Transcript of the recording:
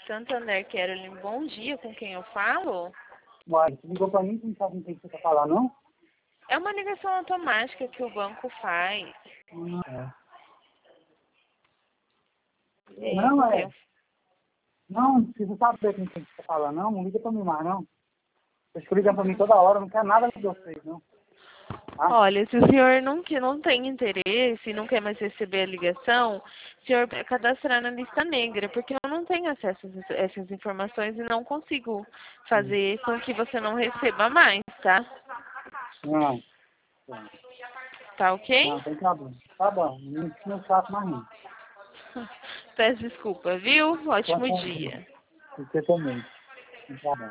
Santander Caroline, bom dia, com quem eu falo? Uai, você ligou pra mim que não sabe com quem você quer falar, não? É uma ligação automática que o banco faz. É, Não, com quem eu... Não, você não sabe com quem você quer falar, não? Não liga pra mim mais, não. Vocês ficam ligando pra mim toda hora, não quero nada de vocês, não. Ah, Olha, se o senhor não tem interesse, não quer mais receber a ligação, o senhor vai cadastrar na lista negra, porque eu não tenho acesso a essas informações e não consigo fazer com que você não receba mais, tá? não, Tá ok? não, tem problema. Tá bom, não me ensina o saco mais não. Peço desculpa, viu? Então, Ótimo dia. você também. Tá bom.